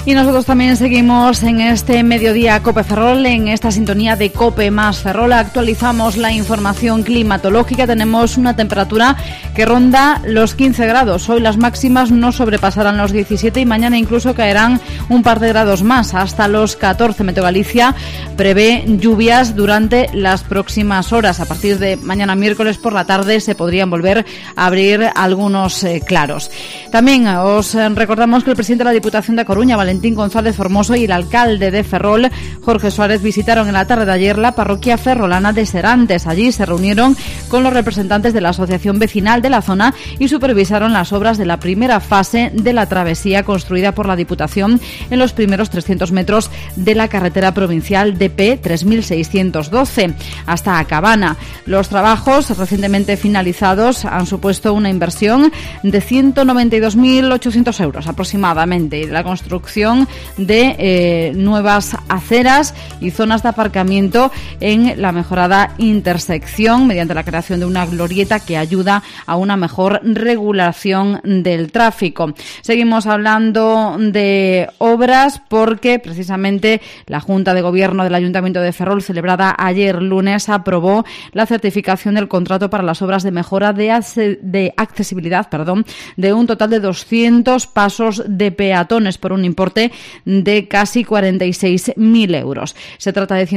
Y nosotros también seguimos en este mediodía Cope Ferrol, en esta sintonía de Cope más Ferrol. Actualizamos la información climatológica. Tenemos una temperatura que ronda los 15 grados. Hoy las máximas no sobrepasarán los 17 y mañana incluso caerán un par de grados más, hasta los 14. Meteo Galicia prevé lluvias durante las próximas horas. A partir de mañana miércoles por la tarde se podrían volver a abrir algunos claros. También os recordamos que el presidente de la Diputación de Coruña, Valentín González Formoso, y el alcalde de Ferrol, Jorge Suárez, visitaron en la tarde de ayer la parroquia ferrolana de Serantes. Allí se reunieron con los representantes de la asociación vecinal de la zona y supervisaron las obras de la primera fase de la travesía construida por la Diputación en los primeros 300 metros de la carretera provincial DP 3612 hasta Cabana. Los trabajos recientemente finalizados han supuesto una inversión de 192.800 euros aproximadamente, y la construcción de nuevas aceras y zonas de aparcamiento en la mejorada intersección mediante la creación de una glorieta que ayuda a una mejor regulación del tráfico. Seguimos hablando de obras porque precisamente la Junta de Gobierno del Ayuntamiento de Ferrol, celebrada ayer lunes, aprobó la certificación del contrato para las obras de mejora de accesibilidad, de un total de 200 pasos de peatones por un importe de casi 46.000 euros. Se trata de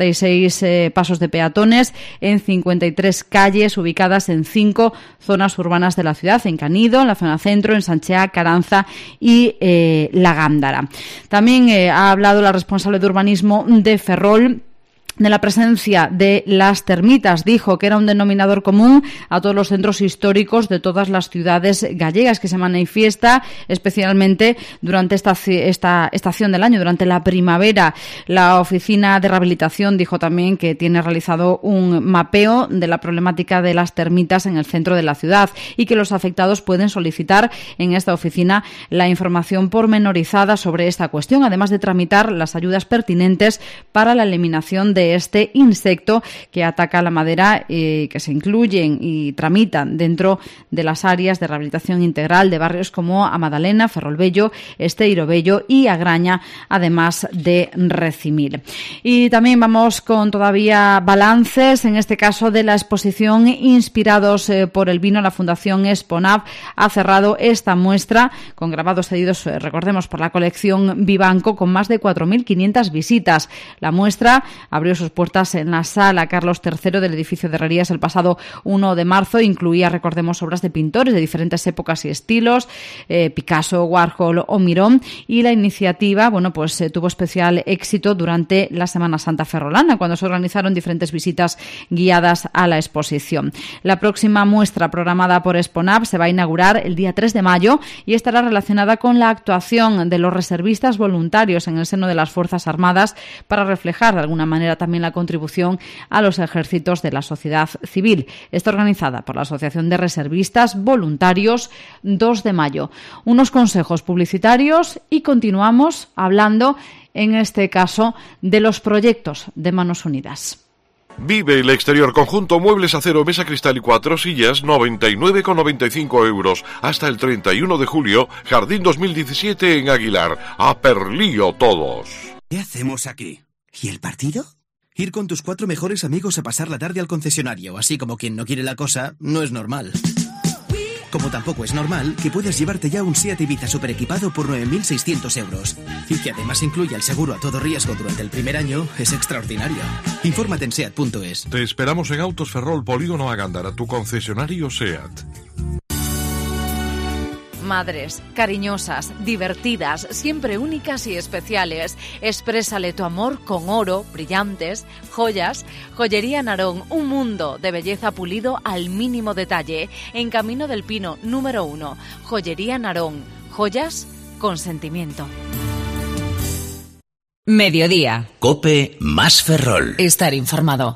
166 pasos de peatones en 53 calles ubicadas en 5 zonas urbanas de la ciudad, en Canido, en la zona centro, en Sancheá, Caranza y La Gándara. También ha hablado la responsable de urbanismo de Ferrol de la presencia de las termitas. Dijo que era un denominador común a todos los centros históricos de todas las ciudades gallegas, que se manifiesta especialmente durante esta estación del año, durante la primavera. La Oficina de Rehabilitación dijo también que tiene realizado un mapeo de la problemática de las termitas en el centro de la ciudad y que los afectados pueden solicitar en esta oficina la información pormenorizada sobre esta cuestión, además de tramitar las ayudas pertinentes para la eliminación de este insecto que ataca la madera, que se incluyen y tramitan dentro de las áreas de rehabilitación integral de barrios como A Madalena, Ferrolbello, Esteiro Bello y Agraña, además de Recimil. Y también vamos con todavía balances, en este caso de la exposición Inspirados por el vino. La Fundación Exponav ha cerrado esta muestra con grabados cedidos, recordemos, por la colección Vivanco, con más de 4.500 visitas. La muestra abrió sus puertas en la Sala Carlos III del edificio de Herrerías el pasado 1 de marzo. Incluía, recordemos, obras de pintores de diferentes épocas y estilos, Picasso, Warhol o Miró, y la iniciativa, tuvo especial éxito durante la Semana Santa ferrolana, cuando se organizaron diferentes visitas guiadas a la exposición. La próxima muestra programada por Exponav se va a inaugurar el día 3 de mayo y estará relacionada con la actuación de los reservistas voluntarios en el seno de las Fuerzas Armadas para reflejar de alguna manera también la contribución a los ejércitos de la sociedad civil. Está organizada por la Asociación de Reservistas Voluntarios 2 de mayo. Unos consejos publicitarios y continuamos hablando, en este caso, de los proyectos de Manos Unidas. Vive el exterior. Conjunto muebles, acero, mesa, cristal y 4 sillas, 99,95 euros. Hasta el 31 de julio, Jardín 2017 en Aguilar. A perlío todos. ¿Qué hacemos aquí? ¿Y el partido? Ir con tus 4 mejores amigos a pasar la tarde al concesionario, así como quien no quiere la cosa, no es normal. Como tampoco es normal que puedas llevarte ya un SEAT Ibiza super equipado por 9.600 euros. Y que además incluya el seguro a todo riesgo durante el primer año, es extraordinario. Infórmate en SEAT.es. Te esperamos en Autos Ferrol, Polígono A Gándara, tu concesionario SEAT. Madres, cariñosas, divertidas, siempre únicas y especiales. Exprésale tu amor con oro, brillantes, joyas. Joyería Narón, un mundo de belleza pulido al mínimo detalle. En Camino del Pino, número 1. Joyería Narón, joyas con sentimiento. Mediodía. Cope más Ferrol. Estar informado.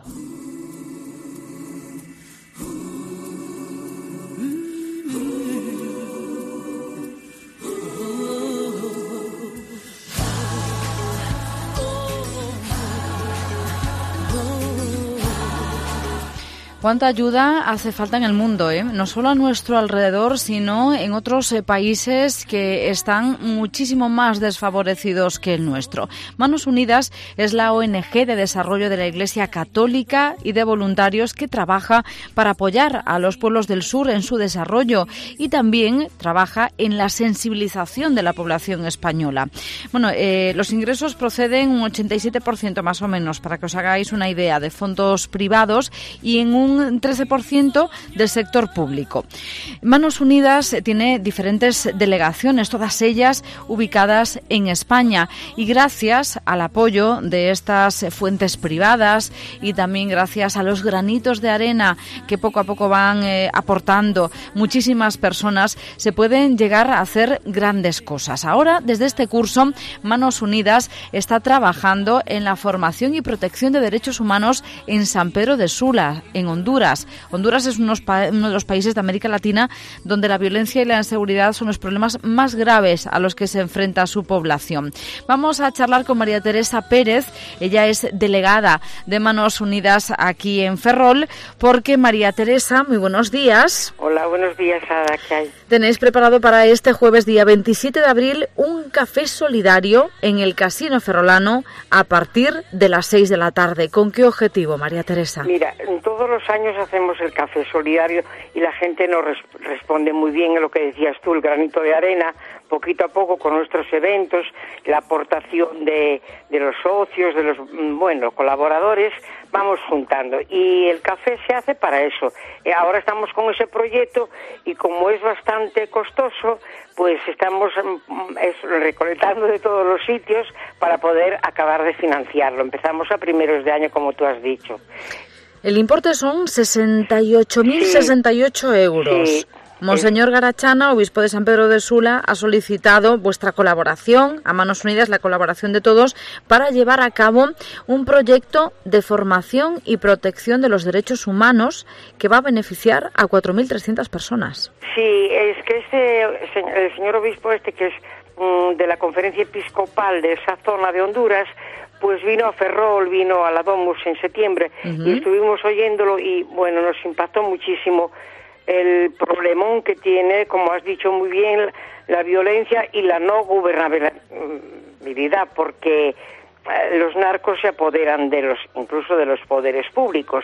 cuánta ayuda hace falta en el mundo, no solo a nuestro alrededor, sino en otros países que están muchísimo más desfavorecidos que el nuestro. Manos Unidas es la ONG de desarrollo de la Iglesia Católica y de voluntarios que trabaja para apoyar a los pueblos del sur en su desarrollo y también trabaja en la sensibilización de la población española. Bueno, los ingresos proceden un 87% más o menos, para que os hagáis una idea, de fondos privados y en un 13% del sector público. Manos Unidas tiene diferentes delegaciones, todas ellas ubicadas en España, y gracias al apoyo de estas fuentes privadas y también gracias a los granitos de arena que poco a poco van aportando muchísimas personas, se pueden llegar a hacer grandes cosas. Ahora, desde este curso, Manos Unidas está trabajando en la formación y protección de derechos humanos en San Pedro de Sula, en Honduras. Honduras es uno de los países de América Latina donde la violencia y la inseguridad son los problemas más graves a los que se enfrenta su población. Vamos a charlar con María Teresa Pérez. Ella es delegada de Manos Unidas aquí en Ferrol, porque María Teresa, muy buenos días. Hola, buenos días, Ada, ¿qué hay? Tenéis preparado para este jueves, día 27 de abril, un café solidario en el Casino Ferrolano a partir de las 6 de la tarde. ¿Con qué objetivo, María Teresa? Mira, todos los años hacemos el café solidario y la gente nos responde muy bien a lo que decías tú, el granito de arena, poquito a poco con nuestros eventos, la aportación de los socios, de los colaboradores, vamos juntando. Y el café se hace para eso. Ahora estamos con ese proyecto y como es bastante costoso, pues estamos recolectando de todos los sitios para poder acabar de financiarlo. Empezamos a primeros de año, como tú has dicho. El importe son 68.068 euros. Sí. Monseñor Garachana, obispo de San Pedro de Sula, ha solicitado vuestra colaboración, a Manos Unidas, la colaboración de todos, para llevar a cabo un proyecto de formación y protección de los derechos humanos que va a beneficiar a 4.300 personas. Sí, es que el señor obispo que es de la conferencia episcopal de esa zona de Honduras, pues vino a Ferrol, vino a la Domus en septiembre, y estuvimos oyéndolo y, bueno, nos impactó muchísimo el problemón que tiene, como has dicho muy bien, la violencia y la no gobernabilidad, porque los narcos se apoderan incluso de los poderes públicos.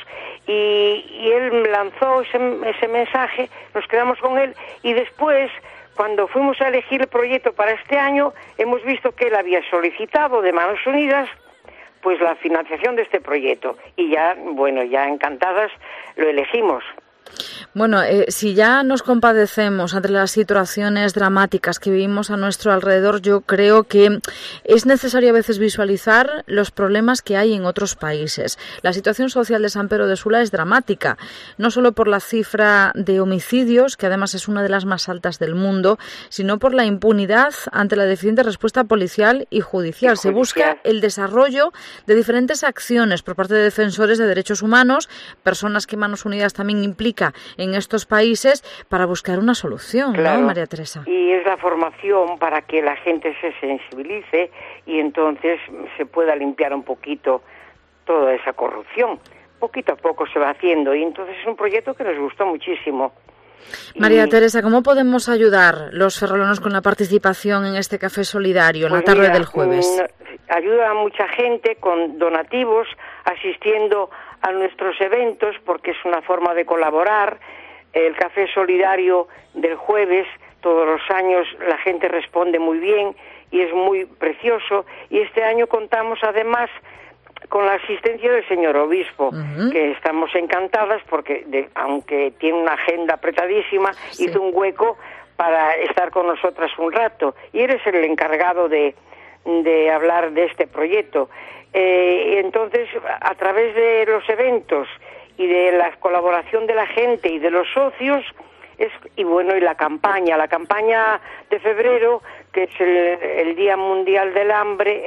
Y él lanzó ese mensaje, nos quedamos con él, y después, cuando fuimos a elegir el proyecto para este año, hemos visto que él había solicitado de Manos Unidas pues la financiación de este proyecto, y ya encantadas lo elegimos. Bueno, si ya nos compadecemos ante las situaciones dramáticas que vivimos a nuestro alrededor, yo creo que es necesario a veces visualizar los problemas que hay en otros países. La situación social de San Pedro de Sula es dramática, no solo por la cifra de homicidios, que además es una de las más altas del mundo, sino por la impunidad ante la deficiente respuesta policial y judicial. Se busca el desarrollo de diferentes acciones por parte de defensores de derechos humanos, personas que Manos Unidas también implica en estos países, para buscar una solución, claro, ¿no, María Teresa? Y es la formación para que la gente se sensibilice y entonces se pueda limpiar un poquito toda esa corrupción. Poquito a poco se va haciendo y entonces es un proyecto que nos gustó muchísimo. María Teresa, ¿cómo podemos ayudar los ferrolanos con la participación en este café solidario en la tarde del jueves? Ayuda a mucha gente con donativos, asistiendo a nuestros eventos, porque es una forma de colaborar. El café solidario del jueves, todos los años la gente responde muy bien y es muy precioso. Y este año contamos además con la asistencia del señor obispo, que estamos encantadas porque, aunque tiene una agenda apretadísima, hizo un hueco para estar con nosotras un rato. Y eres el encargado de hablar de este proyecto. Entonces, a través de los eventos y de la colaboración de la gente y de los socios, y la campaña de febrero, que es el Día Mundial del Hambre,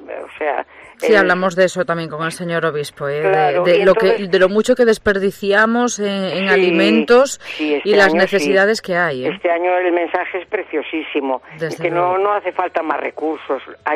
Sí, hablamos de eso también con el señor obispo, claro, de lo mucho que desperdiciamos en alimentos y las necesidades que hay. Este año el mensaje es preciosísimo, que no hace falta más recursos, hay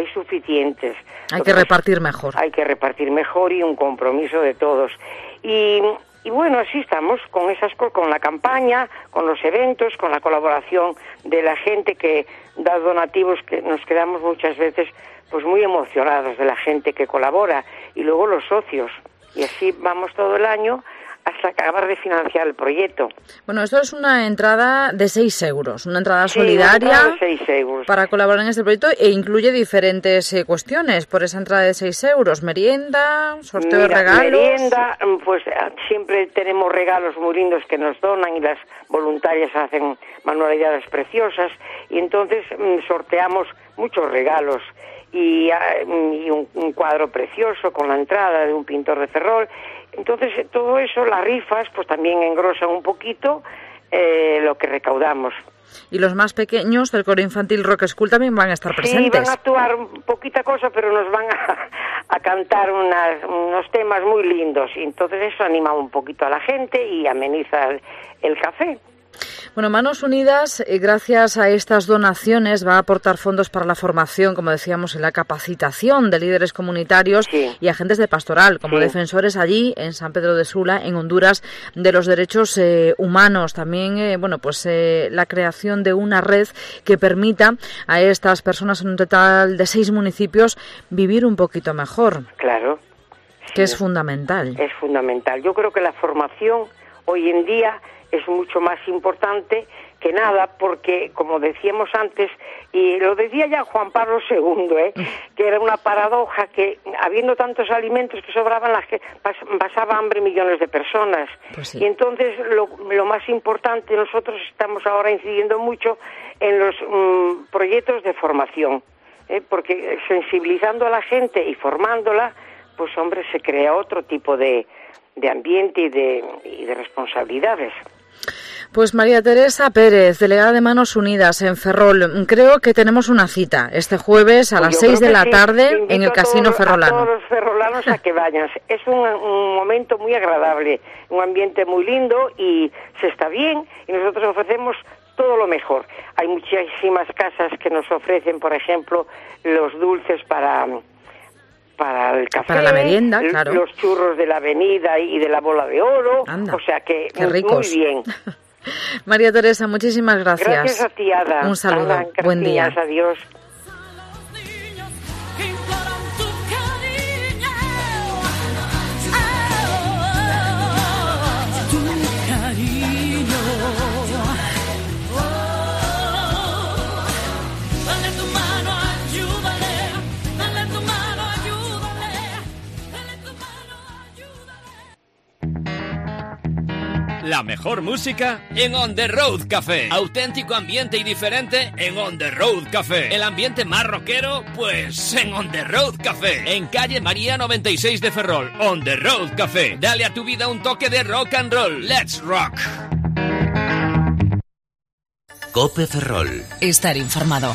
Hay que repartir mejor y un compromiso de todos. Y Y bueno, así estamos con con la campaña, con los eventos, con la colaboración de la gente que da donativos, que nos quedamos muchas veces pues muy emocionados de la gente que colabora, y luego los socios. Y así vamos todo el año hasta acabar de financiar el proyecto. Bueno, esto es una entrada de 6 euros, una entrada una solidaria entrada de 6 euros. Para colaborar en este proyecto, e incluye diferentes cuestiones por esa entrada de 6 euros. Merienda, sorteo de regalos. Merienda, pues siempre tenemos regalos muy lindos que nos donan, y las voluntarias hacen manualidades preciosas, y entonces sorteamos muchos regalos. Y un cuadro precioso con la entrada de un pintor de Ferrol. Entonces, todo eso, las rifas, pues también engrosan un poquito lo que recaudamos. Y los más pequeños del coro infantil Rock School también van a estar presentes. Sí, van a actuar poquita cosa, pero nos van a cantar unos temas muy lindos. Y entonces eso anima un poquito a la gente y ameniza el café. Bueno, Manos Unidas, gracias a estas donaciones, va a aportar fondos para la formación, como decíamos, en la capacitación de líderes comunitarios y agentes de pastoral, como defensores allí en San Pedro de Sula, en Honduras, de los derechos humanos. También, la creación de una red que permita a estas personas en un total de 6 municipios vivir un poquito mejor. Claro. Que es fundamental. Es fundamental. Yo creo que la formación hoy en día es mucho más importante que nada, porque, como decíamos antes, y lo decía ya Juan Pablo II, que era una paradoja que, habiendo tantos alimentos que sobraban, pasaba hambre millones de personas. Pues sí. Y entonces lo más importante, nosotros estamos ahora incidiendo mucho en los proyectos de formación, porque sensibilizando a la gente y formándola, pues hombre, se crea otro tipo de ambiente y de responsabilidades. Pues María Teresa Pérez, delegada de Manos Unidas en Ferrol, creo que tenemos una cita este jueves a las 6 de la tarde en el Casino Ferrolano. A todos los ferrolanos a que vayan. Es un momento muy agradable, un ambiente muy lindo y se está bien, y nosotros ofrecemos todo lo mejor. Hay muchísimas casas que nos ofrecen, por ejemplo, los dulces para el café, para la merienda, claro, los churros de la avenida y de la bola de oro. Anda, o sea que qué ricos. Muy bien. María Teresa, muchísimas gracias. Gracias a ti, Ada. Un saludo, Ada, buen día. Adiós. La mejor música en On The Road Café. Auténtico ambiente y diferente en On The Road Café. El ambiente más rockero, pues en On The Road Café. En calle María 96 de Ferrol. On The Road Café. Dale a tu vida un toque de rock and roll. Let's rock. Cope Ferrol. Estar informado.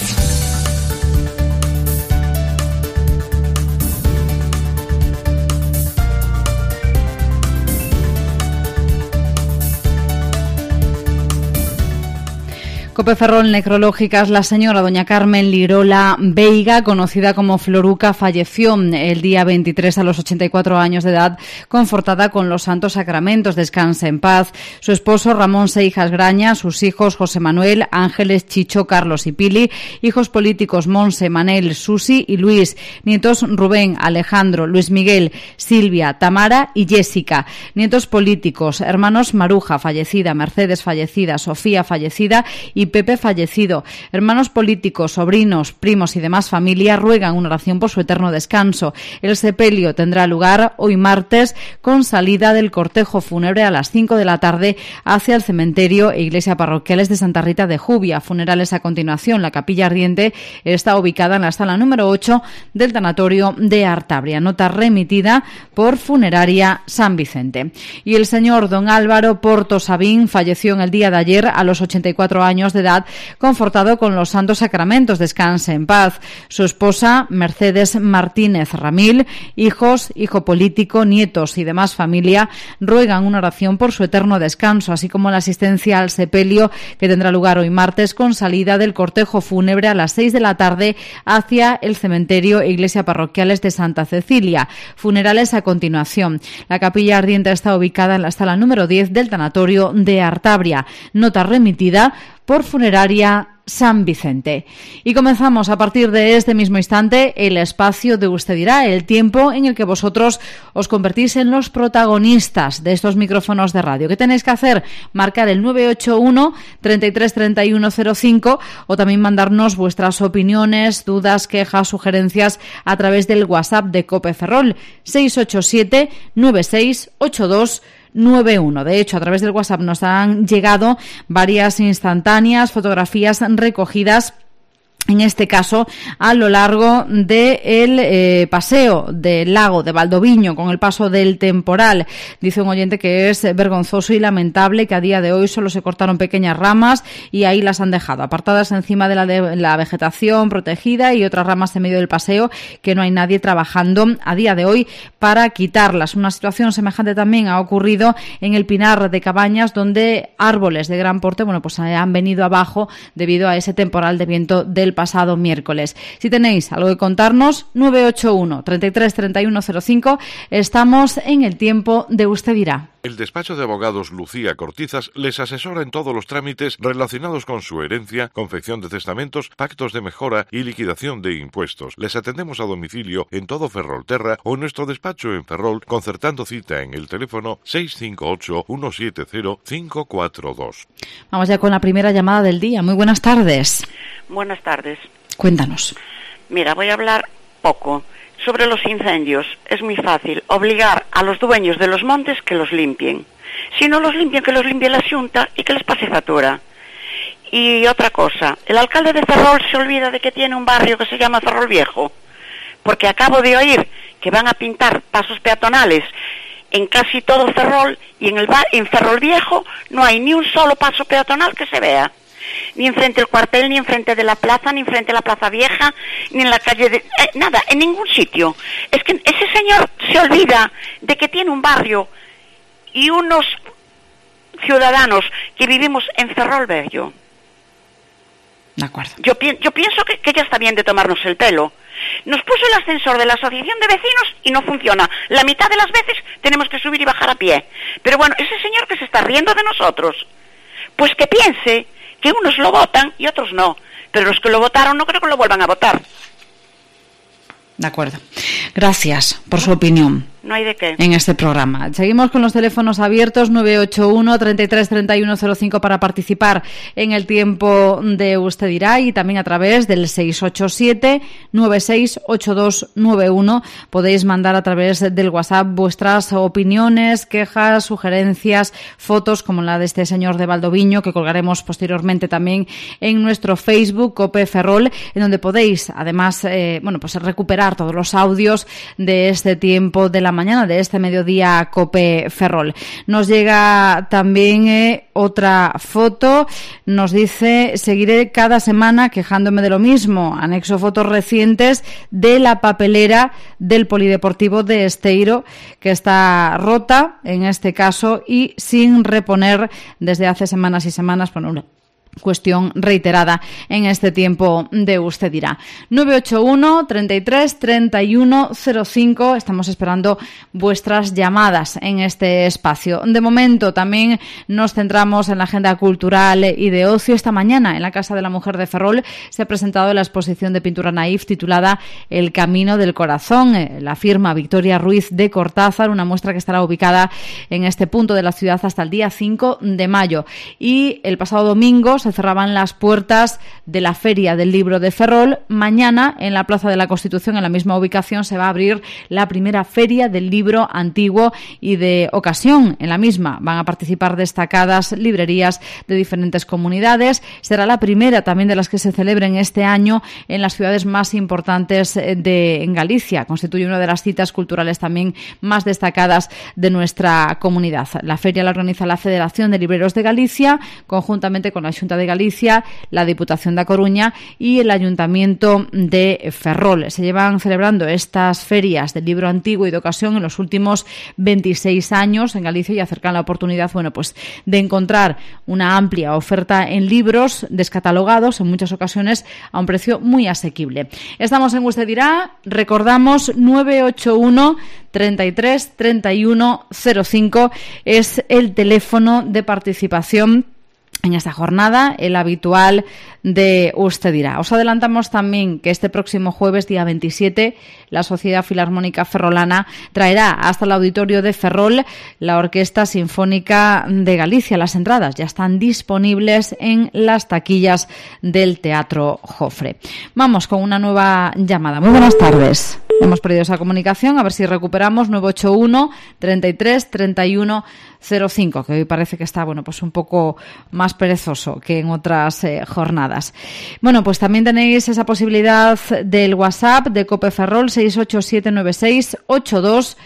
Cope Ferrol, necrológicas. La señora doña Carmen Lirola Veiga, conocida como Floruca, falleció el día 23 a los 84 años de edad, confortada con los santos sacramentos. Descanse en paz. Su esposo Ramón Seijas Graña, sus hijos José Manuel, Ángeles, Chicho, Carlos y Pili, hijos políticos Monse, Manel, Susi y Luis, nietos Rubén, Alejandro, Luis Miguel, Silvia, Tamara y Jessica, nietos políticos, hermanos Maruja, fallecida, Mercedes, fallecida, Sofía, fallecida y Pepe, fallecido. Hermanos políticos, sobrinos, primos y demás familia ruegan una oración por su eterno descanso. El sepelio tendrá lugar hoy martes con salida del cortejo fúnebre a las 5 de la tarde hacia el cementerio e iglesia parroquiales de Santa Rita de Jubia. Funerales a continuación. La capilla ardiente está ubicada en la sala número 8 del tanatorio de Artabria. Nota remitida por Funeraria San Vicente. Y el señor don Álvaro Porto Sabín falleció en el día de ayer a los 84 años de edad, confortado con los santos sacramentos. Descanse en paz. Su esposa, Mercedes Martínez Ramil, hijos, hijo político, nietos y demás familia ruegan una oración por su eterno descanso, así como la asistencia al sepelio que tendrá lugar hoy martes con salida del cortejo fúnebre a las 6 de la tarde hacia el cementerio e iglesia parroquiales de Santa Cecilia. Funerales a continuación. La capilla ardiente está ubicada en la sala número 10 del tanatorio de Artabria. Nota remitida por Funeraria San Vicente. Y comenzamos a partir de este mismo instante el espacio de Usted dirá, el tiempo en el que vosotros os convertís en los protagonistas de estos micrófonos de radio. ¿Qué tenéis que hacer? Marcar el 981 33 31 05 o también mandarnos vuestras opiniones, dudas, quejas, sugerencias a través del WhatsApp de COPE Ferrol 687 9682 91. De hecho, a través del WhatsApp nos han llegado varias instantáneas, fotografías recogidas, en este caso, a lo largo del paseo del lago de Valdoviño con el paso del temporal. Dice un oyente que es vergonzoso y lamentable que a día de hoy solo se cortaron pequeñas ramas y ahí las han dejado, apartadas encima de la vegetación protegida y otras ramas en medio del paseo que no hay nadie trabajando a día de hoy para quitarlas. Una situación semejante también ha ocurrido en el Pinar de Cabañas, donde árboles de gran porte, pues han venido abajo debido a ese temporal de viento del pasado miércoles. Si tenéis algo que contarnos, 981 33 31 05, estamos en el tiempo de Usted dirá. El despacho de abogados Lucía Cortizas les asesora en todos los trámites relacionados con su herencia, confección de testamentos, pactos de mejora y liquidación de impuestos. Les atendemos a domicilio en todo Ferrolterra o en nuestro despacho en Ferrol, concertando cita en el teléfono 658 170 542. Vamos ya con la primera llamada del día. Muy buenas tardes. Buenas tardes. Cuéntanos. Mira, voy a hablar poco sobre los incendios. Es muy fácil obligar a los dueños de los montes que los limpien. Si no los limpian, que los limpie la Xunta y que les pase factura. Y otra cosa, el alcalde de Ferrol se olvida de que tiene un barrio que se llama Ferrol Viejo, porque acabo de oír que van a pintar pasos peatonales en casi todo Ferrol y en Ferrol Viejo no hay ni un solo paso peatonal que se vea. Ni enfrente del cuartel, ni enfrente de la plaza, ni enfrente de la Plaza Vieja, ni en la calle de... nada, en ningún sitio. Es que ese señor se olvida de que tiene un barrio y unos ciudadanos que vivimos en Ferrol Bello. De acuerdo. Yo pienso que ya está bien de tomarnos el pelo. Nos puso el ascensor de la asociación de vecinos y no funciona. La mitad de las veces tenemos que subir y bajar a pie. Pero bueno, ese señor que se está riendo de nosotros, pues que piense que unos lo votan y otros no. Pero los que lo votaron no creo que lo vuelvan a votar. De acuerdo. Gracias por su opinión. No hay de qué. En este programa. Seguimos con los teléfonos abiertos 981 33 31 05 para participar en el tiempo de Usted dirá y también a través del 687 968291 podéis mandar a través del WhatsApp vuestras opiniones, quejas, sugerencias, fotos como la de este señor de Valdoviño que colgaremos posteriormente también en nuestro Facebook COPE Ferrol, en donde podéis además recuperar todos los audios de este tiempo de la mañana, de este mediodía COPE Ferrol. Nos llega también otra foto, nos dice: seguiré cada semana quejándome de lo mismo. Anexo fotos recientes de la papelera del Polideportivo de Esteiro, que está rota en este caso y sin reponer desde hace semanas y semanas. Una cuestión reiterada en este tiempo de Usted dirá. 981 33 31 05. Estamos esperando vuestras llamadas en este espacio. De momento también nos centramos en la agenda cultural y de ocio. Esta mañana en la Casa de la Mujer de Ferrol se ha presentado la exposición de pintura naif titulada El Camino del Corazón. La firma Victoria Ruiz de Cortázar, una muestra que estará ubicada en este punto de la ciudad hasta el día 5 de mayo. Y el pasado domingo se cerraban las puertas de la Feria del Libro de Ferrol. Mañana, en la Plaza de la Constitución, en la misma ubicación, se va a abrir la primera Feria del Libro antiguo y de ocasión. En la misma van a participar destacadas librerías de diferentes comunidades. Será la primera también de las que se celebren este año en las ciudades más importantes en Galicia. Constituye una de las citas culturales también más destacadas de nuestra comunidad. La feria la organiza la Federación de Libreros de Galicia, conjuntamente con la Xunta Xunta de Galicia, la Diputación da Coruña y el Ayuntamiento de Ferrol. Se llevan celebrando estas ferias del libro antiguo y de ocasión en los últimos 26 años en Galicia y acercan la oportunidad, de encontrar una amplia oferta en libros descatalogados en muchas ocasiones a un precio muy asequible. Estamos en Usted Dirá, recordamos 981 33 31 05 es el teléfono de participación en esta jornada, el habitual de Usted Dirá. Os adelantamos también que este próximo jueves, día 27, la Sociedad Filarmónica Ferrolana traerá hasta el auditorio de Ferrol la Orquesta Sinfónica de Galicia. Las entradas ya están disponibles en las taquillas del Teatro Jofre. Vamos con una nueva llamada. Muy buenas tardes. Hemos perdido esa comunicación, a ver si recuperamos 981 33 31 05, que hoy parece que está un poco más perezoso que en otras jornadas. Pues también tenéis esa posibilidad del WhatsApp de COPE Ferrol 687968291.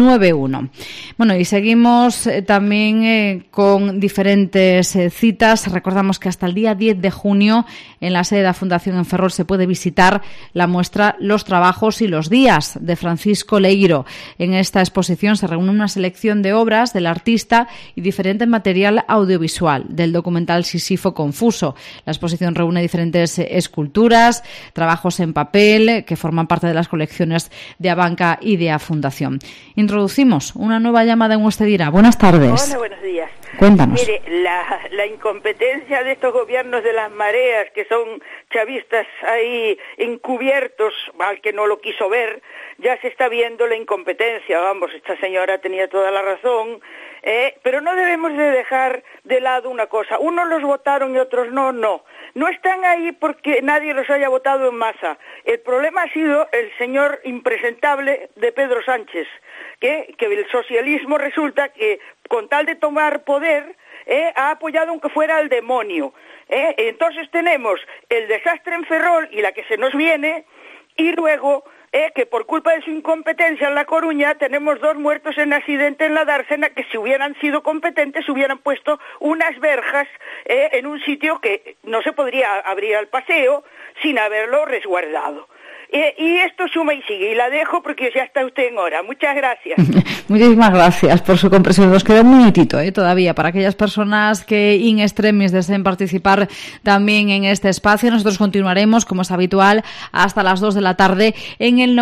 Y seguimos también con diferentes citas. Recordamos que hasta el día 10 de junio en la sede de la Fundación en Ferrol se puede visitar la muestra Los trabajos y los días de Francisco Leiro. En esta exposición se reúne una selección de obras del artista y diferente material audiovisual del documental Sisifo Confuso. La exposición reúne diferentes esculturas, trabajos en papel que forman parte de las colecciones de Abanca y de A Fundación. Introducimos una nueva llamada en Usted Dirá. Buenas tardes. Hola, buenos días. Cuéntanos. Mire, la incompetencia de estos gobiernos de las mareas, que son chavistas ahí encubiertos, al que no lo quiso ver, ya se está viendo la incompetencia. Vamos, esta señora tenía toda la razón, pero no debemos de dejar de lado una cosa. Unos los votaron y otros no. No están ahí porque nadie los haya votado en masa. El problema ha sido el señor impresentable de Pedro Sánchez, que el socialismo resulta que, con tal de tomar poder, ha apoyado aunque fuera al demonio. Entonces tenemos el desastre en Ferrol y la que se nos viene, y luego que por culpa de su incompetencia en La Coruña tenemos 2 muertos en accidente en la Dársena, que si hubieran sido competentes hubieran puesto unas verjas en un sitio que no se podría abrir al paseo sin haberlo resguardado. Y esto suma y sigue, y la dejo porque ya está usted en hora. Muchas gracias. Muchísimas gracias por su comprensión. Nos queda un minutito todavía para aquellas personas que in extremis deseen participar también en este espacio. Nosotros continuaremos, como es habitual, hasta las 2 de la tarde en el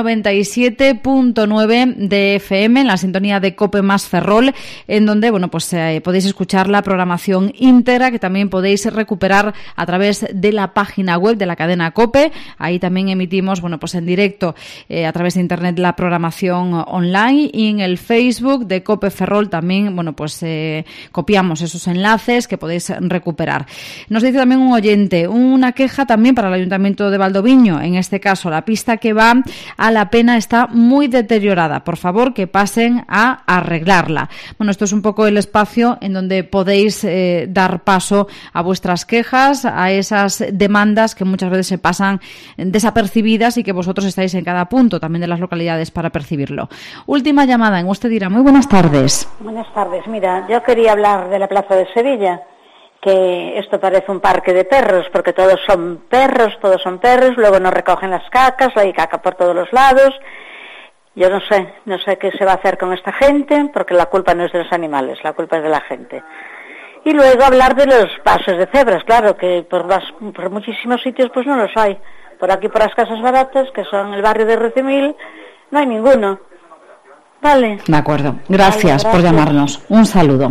97.9 de FM, en la sintonía de COPE más Ferrol, en donde podéis escuchar la programación íntegra, que también podéis recuperar a través de la página web de la cadena COPE. Ahí también emitimos en directo a través de internet la programación online, y en el Facebook de COPE Ferrol también copiamos esos enlaces que podéis recuperar. Nos dice también un oyente, una queja también para el Ayuntamiento de Valdoviño. En este caso, la pista que va a La Pena está muy deteriorada. Por favor, que pasen a arreglarla. Esto es un poco el espacio en donde podéis dar paso a vuestras quejas, a esas demandas que muchas veces se pasan desapercibidas y que vosotros estáis en cada punto también de las localidades para percibirlo. Última llamada en Usted Dirá. Muy buenas tardes. Buenas tardes. Mira, yo quería hablar de la Plaza de Sevilla, que esto parece un parque de perros, porque todos son perros, luego no recogen las cacas, hay caca por todos los lados. Yo no sé qué se va a hacer con esta gente, porque la culpa no es de los animales, la culpa es de la gente. Y luego hablar de los pasos de cebras, claro, que por muchísimos sitios pues no los hay. Por aquí, por las casas baratas, que son el barrio de Recimil, no hay ninguno. Vale. De acuerdo. Gracias por llamarnos. Un saludo.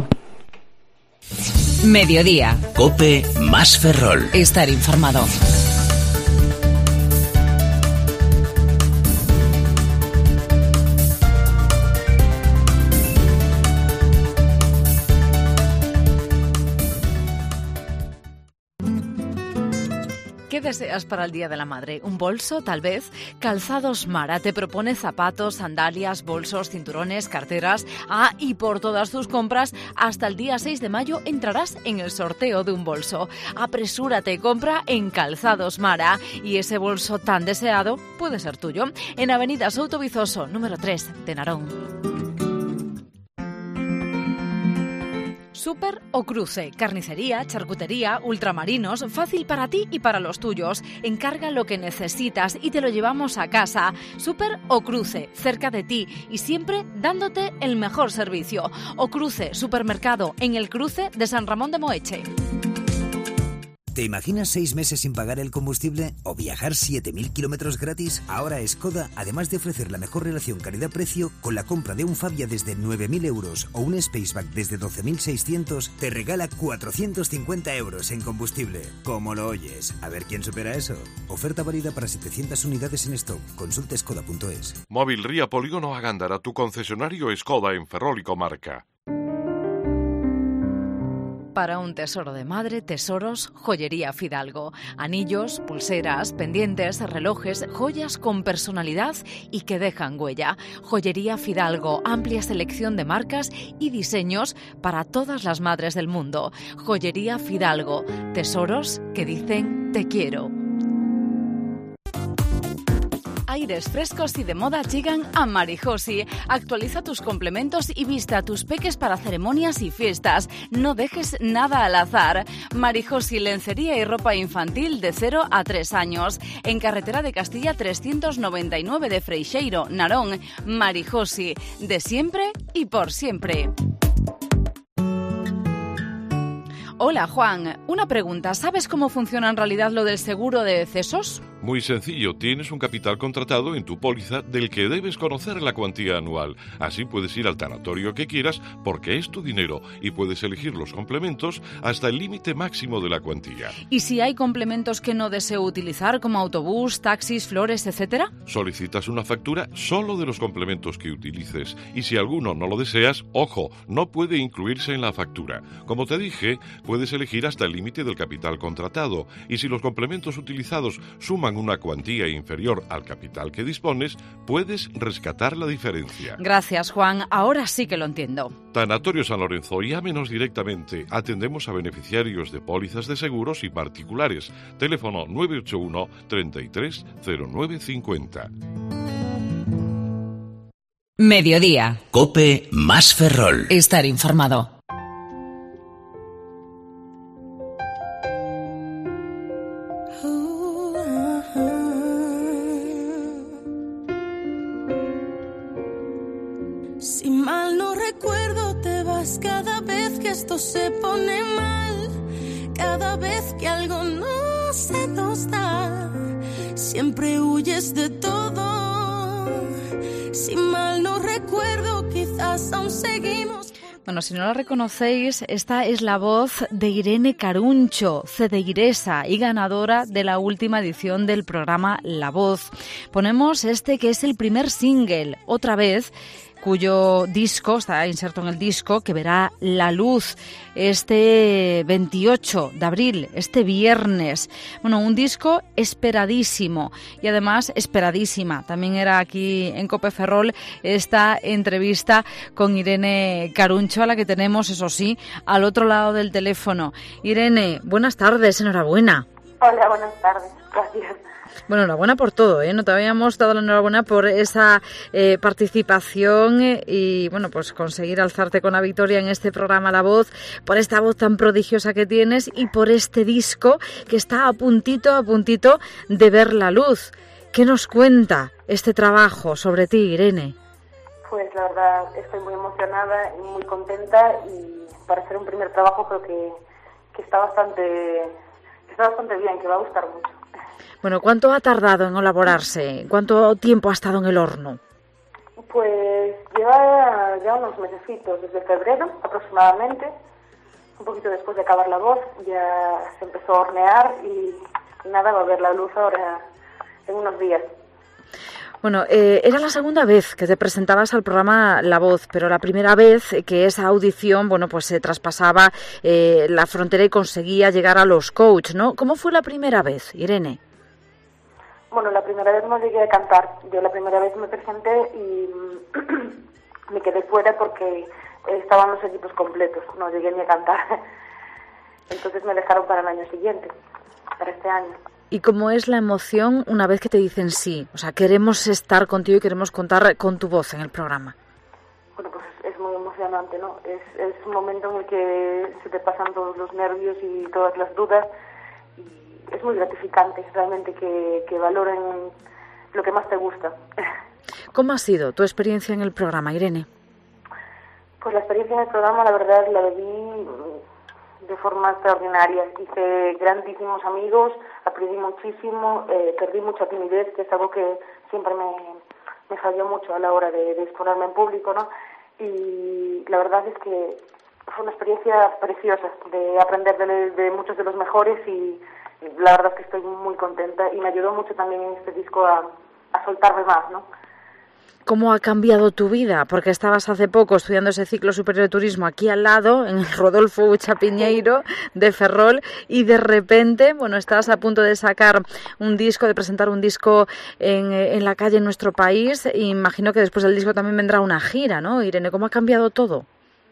Mediodía. COPE más Ferrol. Estar informado. ¿Qué deseas para el Día de la Madre? ¿Un bolso, tal vez? Calzados Mara te propone zapatos, sandalias, bolsos, cinturones, carteras. Y por todas tus compras, hasta el día 6 de mayo entrarás en el sorteo de un bolso. Apresúrate, compra en Calzados Mara y ese bolso tan deseado puede ser tuyo. En Avenida Souto Vizoso, número 3 de Narón. Súper o Cruce, carnicería, charcutería, ultramarinos, fácil para ti y para los tuyos. Encarga lo que necesitas y te lo llevamos a casa. Súper o Cruce, cerca de ti y siempre dándote el mejor servicio. O Cruce, supermercado, en el cruce de San Ramón de Moeche. ¿Te imaginas 6 meses sin pagar el combustible o viajar 7.000 kilómetros gratis? Ahora Skoda, además de ofrecer la mejor relación calidad-precio, con la compra de un Fabia desde 9.000 euros o un Spaceback desde 12.600, te regala 450 euros en combustible. ¿Cómo lo oyes? A ver quién supera eso. Oferta válida para 700 unidades en stock. Consulta skoda.es. Móvil Ría Polígono a Gándara, tu concesionario Skoda en Ferrol y comarca. Para un tesoro de madre, Tesoros Joyería Fidalgo. Anillos, pulseras, pendientes, relojes, joyas con personalidad y que dejan huella. Joyería Fidalgo, amplia selección de marcas y diseños para todas las madres del mundo. Joyería Fidalgo, tesoros que dicen te quiero. Aires frescos y de moda llegan a Marijosi. Actualiza tus complementos y viste a tus peques para ceremonias y fiestas. No dejes nada al azar. Marijosi, lencería y ropa infantil de 0 a 3 años. En carretera de Castilla 399 de Freixeiro, Narón. Marijosi, de siempre y por siempre. Hola Juan, una pregunta. ¿Sabes cómo funciona en realidad lo del seguro de decesos? Muy sencillo, tienes un capital contratado en tu póliza del que debes conocer la cuantía anual. Así puedes ir al tanatorio que quieras porque es tu dinero y puedes elegir los complementos hasta el límite máximo de la cuantía. ¿Y si hay complementos que no deseo utilizar, como autobús, taxis, flores, etcétera? Solicitas una factura solo de los complementos que utilices y si alguno no lo deseas, ojo, no puede incluirse en la factura. Como te dije, puedes elegir hasta el límite del capital contratado y si los complementos utilizados suman una cuantía inferior al capital que dispones, puedes rescatar la diferencia. Gracias, Juan. Ahora sí que lo entiendo. Tanatorio San Lorenzo, llámenos directamente. Atendemos a beneficiarios de pólizas de seguros y particulares. Teléfono 981 33 0950. Mediodía. COPE más Ferrol. Estar informado. Si mal no recuerdo, te vas cada vez que esto se pone mal, cada vez que algo no se nos da, siempre huyes de todo. Si mal no recuerdo, quizás aún seguimos. Bueno, si no la reconocéis, esta es la voz de Irene Caruncho, cedeiresa y ganadora de la última edición del programa La Voz. Ponemos este que es el primer single, Otra Vez, cuyo disco está inserto en el disco, que verá la luz este 28 de abril, este viernes. Bueno, un disco esperadísimo y además esperadísima. También era aquí en COPE Ferrol esta entrevista con Irene Caruncho, a la que tenemos, eso sí, al otro lado del teléfono. Irene, buenas tardes, enhorabuena. Hola, buenas tardes, gracias. Bueno, enhorabuena por todo, ¿eh? No te habíamos dado la enhorabuena por esa participación y, bueno, pues conseguir alzarte con la victoria en este programa La Voz, por esta voz tan prodigiosa que tienes y por este disco que está a puntito de ver la luz. ¿Qué nos cuenta este trabajo sobre ti, Irene? Pues la verdad estoy muy emocionada y muy contenta y para ser un primer trabajo creo que está bastante bien, que va a gustar mucho. Bueno, ¿cuánto ha tardado en elaborarse? ¿Cuánto tiempo ha estado en el horno? Pues lleva unos mesecitos, desde febrero aproximadamente, un poquito después de acabar La Voz, ya se empezó a hornear y nada, va a ver la luz ahora en unos días. Bueno, era la segunda vez que te presentabas al programa La Voz, pero la primera vez que esa audición, bueno, pues se traspasaba la frontera y conseguía llegar a los coaches, ¿no? ¿Cómo fue la primera vez, Irene? Bueno, la primera vez no llegué a cantar. Yo la primera vez me presenté y me quedé fuera porque estaban los equipos completos. No llegué ni a cantar. Entonces me dejaron para el año siguiente, para este año. ¿Y cómo es la emoción una vez que te dicen sí? O sea, queremos estar contigo y queremos contar con tu voz en el programa. Bueno, pues es muy emocionante. emocionante, ¿no? Es un momento en el que se te pasan todos los nervios y todas las dudas, y es muy gratificante realmente que valoren lo que más te gusta. ¿Cómo ha sido tu experiencia en el programa, Irene? Pues la experiencia en el programa, la verdad, la viví de forma extraordinaria. Hice grandísimos amigos, aprendí muchísimo, perdí mucha timidez, que es algo que siempre me falló mucho a la hora de exponerme en público, ¿no? Y la verdad es que fue una experiencia preciosa de aprender de muchos de los mejores, y la verdad es que estoy muy contenta, y me ayudó mucho también en este disco a soltarme más, ¿no? ¿Cómo ha cambiado tu vida? Porque estabas hace poco estudiando ese ciclo superior de turismo aquí al lado, en el Rodolfo Ucha Piñeiro de Ferrol, y de repente, bueno, estás a punto de sacar un disco, de presentar un disco en la calle en nuestro país, e imagino que después del disco también vendrá una gira, ¿no, Irene? ¿Cómo ha cambiado todo?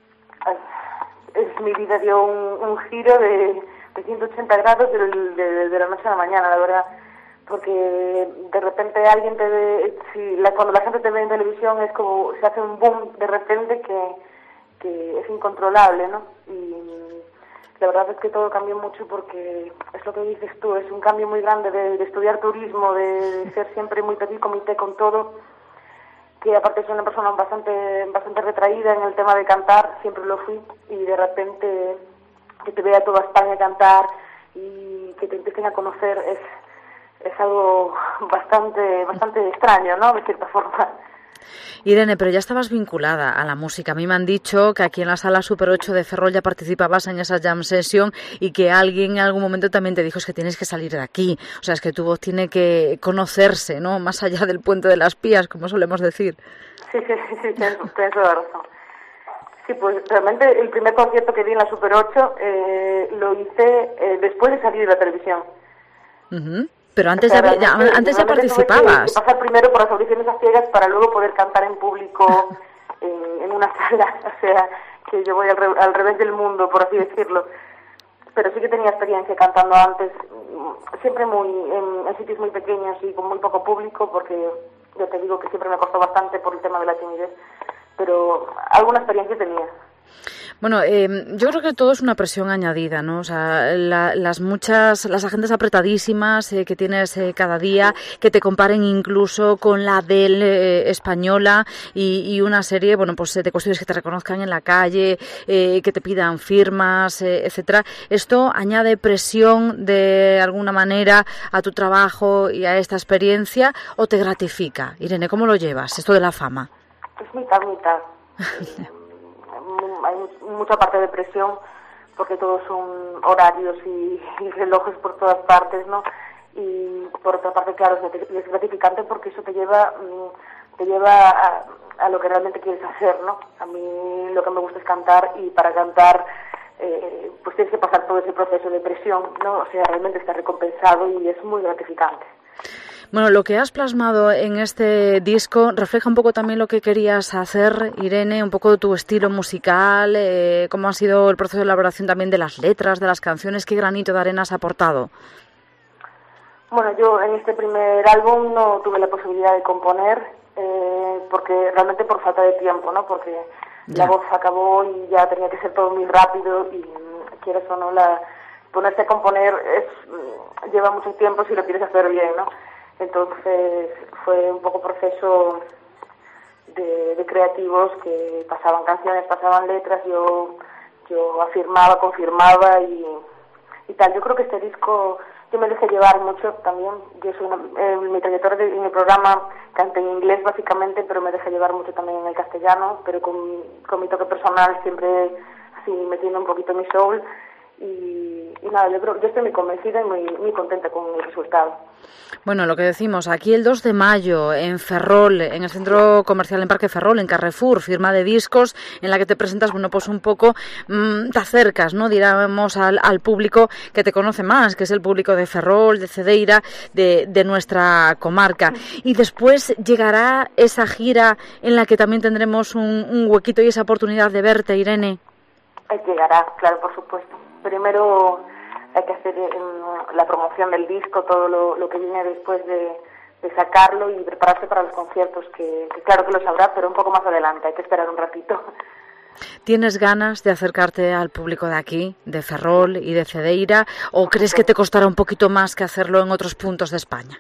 Mi vida dio un giro de 180 grados de la noche a la mañana, la verdad. Porque de repente alguien te ve, cuando la gente te ve en televisión es como se hace un boom de repente que es incontrolable, ¿no? Y la verdad es que todo cambió mucho, porque es lo que dices tú, es un cambio muy grande de estudiar turismo, de ser siempre muy petit comité con todo, que aparte soy una persona bastante retraída en el tema de cantar, siempre lo fui, y de repente que te vea toda España cantar y que te empiecen a conocer es algo bastante extraño, ¿no? De cierta forma. Irene, pero ya estabas vinculada a la música. A mí me han dicho que aquí en la Sala Super 8 de Ferrol ya participabas en esa jam session, y que alguien en algún momento también te dijo es que tienes que salir de aquí. O sea, es que tu voz tiene que conocerse, ¿no? Más allá del puente de las Pías, como solemos decir. Sí, tienes toda razón. Sí, pues realmente el primer concierto que di en la Super 8 lo hice después de salir de la televisión. Uh-huh. Pero antes, antes ya participabas. Tuve que pasar primero por las audiciones a ciegas para luego poder cantar en público en una sala. O sea, que yo voy al revés del mundo, por así decirlo. Pero sí que tenía experiencia cantando antes, siempre en sitios muy pequeños y con muy poco público, porque ya te digo que siempre me costó bastante por el tema de la timidez. Pero alguna experiencia tenía. Bueno, yo creo que todo es una presión añadida, ¿no? O sea, las agendas apretadísimas que tienes cada día, que te comparen incluso con la del española, y una serie, bueno, pues de cuestiones que te reconozcan en la calle, que te pidan firmas, etcétera. ¿Esto añade presión de alguna manera a tu trabajo y a esta experiencia, o te gratifica? Irene, ¿cómo lo llevas, esto de la fama? Es mitad. Hay mucha parte de presión, porque todos son horarios y relojes por todas partes, ¿no? Y por otra parte, claro, es gratificante, porque eso te lleva a lo que realmente quieres hacer, ¿no? A mí lo que me gusta es cantar, y para cantar pues tienes que pasar todo ese proceso de presión, ¿no? O sea, realmente está recompensado y es muy gratificante. Bueno, lo que has plasmado en este disco refleja un poco también lo que querías hacer, Irene, un poco de tu estilo musical, cómo ha sido el proceso de elaboración también de las letras, de las canciones, qué granito de arena has aportado. Bueno, yo en este primer álbum no tuve la posibilidad de componer, porque realmente por falta de tiempo, ¿no? Porque la voz acabó y ya tenía que ser todo muy rápido, y quieres o no, ponerse a componer lleva mucho tiempo si lo quieres hacer bien, ¿no? Entonces fue un poco proceso de creativos que pasaban canciones, pasaban letras, yo afirmaba, confirmaba y tal. Yo creo que este disco yo me dejé llevar mucho también. Yo soy mi trayectoria en el programa canté en inglés básicamente, pero me dejé llevar mucho también en el castellano, pero con mi toque personal, siempre así metiendo un poquito mi soul. Y nada, yo estoy muy convencida y muy contenta con el resultado. Bueno, lo que decimos, aquí el 2 de mayo en Ferrol, en el Centro Comercial en Parque Ferrol, en Carrefour, firma de discos en la que te presentas, bueno, pues un poco te acercas, ¿no? Diríamos al público que te conoce más, que es el público de Ferrol, de Cedeira, de nuestra comarca. Y después llegará esa gira en la que también tendremos un huequito y esa oportunidad de verte, Irene. Llegará, claro, por supuesto. Primero hay que hacer la promoción del disco, todo lo que viene después de sacarlo, y prepararse para los conciertos, que claro que lo sabrá, pero un poco más adelante, hay que esperar un ratito. ¿Tienes ganas de acercarte al público de aquí, de Ferrol y de Cedeira, o crees que te costará un poquito más que hacerlo en otros puntos de España?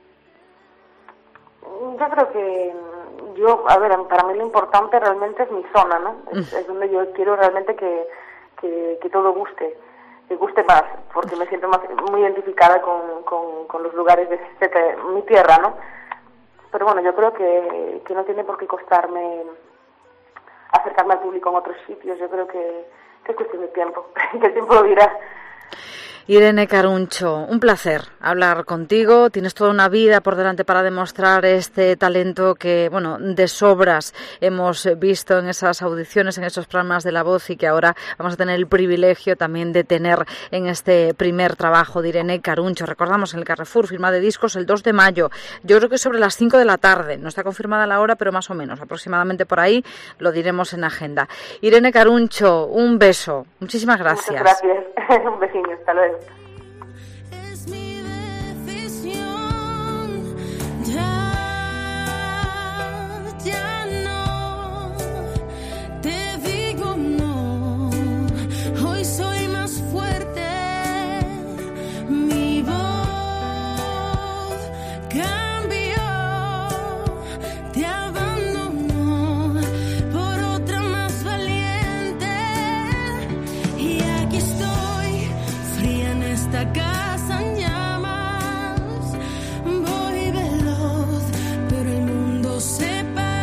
Yo creo que para mí lo importante realmente es mi zona, ¿no? Es donde yo quiero realmente que todo guste, que guste más, porque me siento muy identificada con los lugares de mi tierra, ¿no? Pero bueno, yo creo que no tiene por qué costarme acercarme al público en otros sitios. Yo creo que es cuestión de tiempo, que el tiempo lo dirá. Irene Caruncho, un placer hablar contigo. Tienes toda una vida por delante para demostrar este talento que, bueno, de sobras hemos visto en esas audiciones, en esos programas de La Voz, y que ahora vamos a tener el privilegio también de tener en este primer trabajo de Irene Caruncho. Recordamos, en el Carrefour, firma de discos el 2 de mayo. Yo creo que sobre las 5 de la tarde. No está confirmada la hora, pero más o menos, aproximadamente por ahí, lo diremos en agenda. Irene Caruncho, un beso. Muchísimas gracias. Muchas gracias. Un besito. Hasta luego. Ya no te digo no, hoy soy más fuerte, mi voz cambió, te abandono por otra más valiente, y aquí estoy, fría en esta casa en llamas, voy veloz, pero el mundo se